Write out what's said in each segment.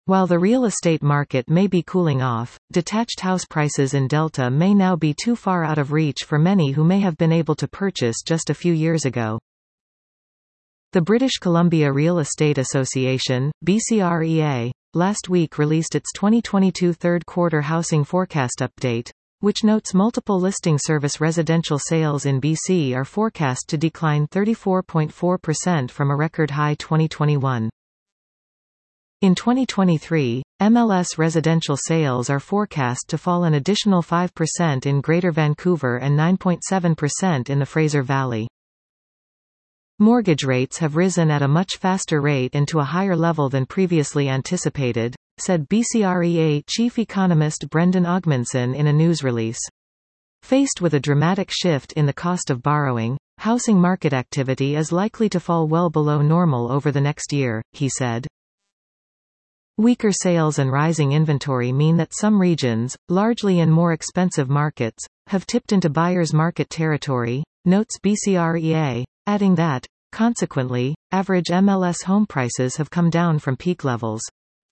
While the real estate market may be cooling off, detached house prices in Delta may now be too far out of reach for many who may have been able to purchase just a few years ago. The British Columbia Real Estate Association, BCREA, last week released its 2022 third-quarter housing forecast update, which notes multiple listing service residential sales in BC are forecast to decline 34.4% from a record high 2021. In 2023, MLS residential sales are forecast to fall an additional 5% in Greater Vancouver and 9.7% in the Fraser Valley. Mortgage rates have risen at a much faster rate and to a higher level than previously anticipated, said BCREA chief economist Brendan Ogmanson in a news release. Faced with a dramatic shift in the cost of borrowing, housing market activity is likely to fall well below normal over the next year, he said. Weaker sales and rising inventory mean that some regions, largely in more expensive markets, have tipped into buyer's market territory, notes BCREA, adding that, consequently, average MLS home prices have come down from peak levels.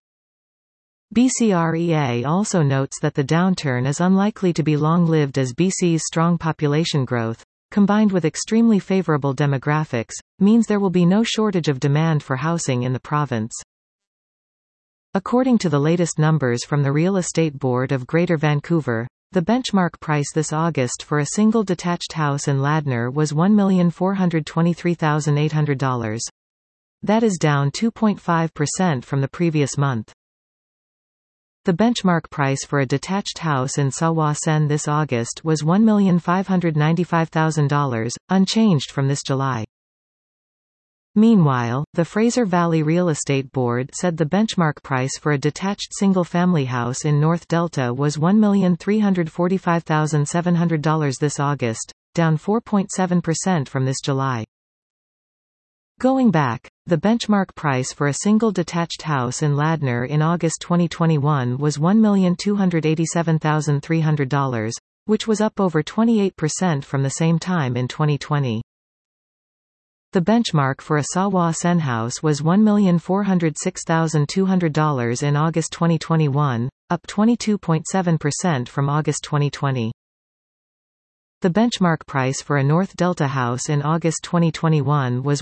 BCREA also notes that the downturn is unlikely to be long-lived as BC's strong population growth, combined with extremely favorable demographics, means there will be no shortage of demand for housing in the province. According to the latest numbers from the Real Estate Board of Greater Vancouver, the benchmark price this August for a single detached house in Ladner was $1,423,800. That is down 2.5% from the previous month. The benchmark price for a detached house in Sawa-Sen this August was $1,595,000, unchanged from this July. Meanwhile, the Fraser Valley Real Estate Board said the benchmark price for a detached single-family house in North Delta was $1,345,700 this August, down 4.7% from this July. Going back, the benchmark price for a single detached house in Ladner in August 2021 was $1,287,300, which was up over 28% from the same time in 2020. The benchmark for a Sawa-Sen house was $1,406,200 in August 2021, up 22.7% from August 2020. The benchmark price for a North Delta house in August 2021 was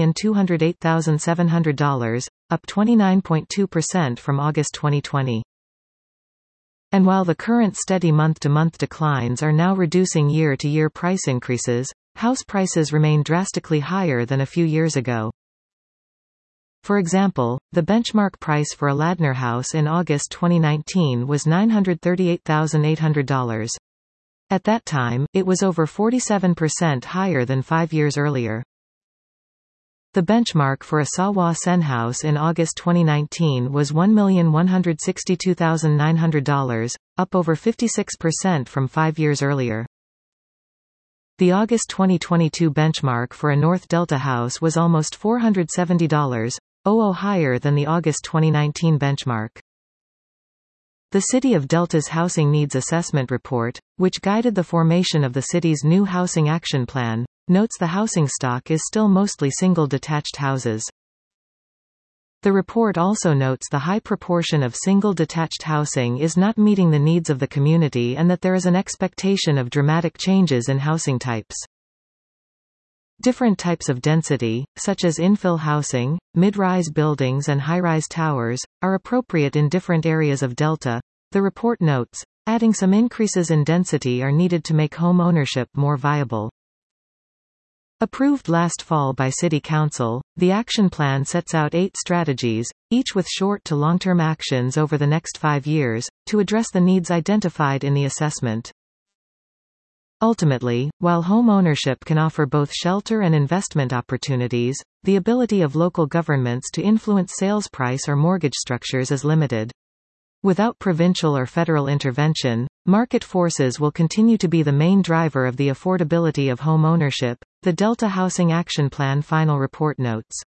$1,208,700, up 29.2% from August 2020. And while the current steady month-to-month declines are now reducing year-to-year price increases, house prices remain drastically higher than a few years ago. For example, the benchmark price for a Ladner house in August 2019 was $938,800. At that time, it was over 47% higher than 5 years earlier. The benchmark for a Sawa-Sen house in August 2019 was $1,162,900, up over 56% from 5 years earlier. The August 2022 benchmark for a North Delta house was almost $470, higher than the August 2019 benchmark. The City of Delta's Housing Needs Assessment Report, which guided the formation of the city's new Housing Action Plan, notes the housing stock is still mostly single-detached houses. The report also notes the high proportion of single-detached housing is not meeting the needs of the community and that there is an expectation of dramatic changes in housing types. Different types of density, such as infill housing, mid-rise buildings and high-rise towers, are appropriate in different areas of Delta, the report notes, adding some increases in density are needed to make home ownership more viable. Approved last fall by City Council, the action plan sets out 8 strategies, each with short to long-term actions over the next 5 years, to address the needs identified in the assessment. Ultimately, while home ownership can offer both shelter and investment opportunities, the ability of local governments to influence sales price or mortgage structures is limited. Without provincial or federal intervention, market forces will continue to be the main driver of the affordability of home ownership, the Delta Housing Action Plan final report notes.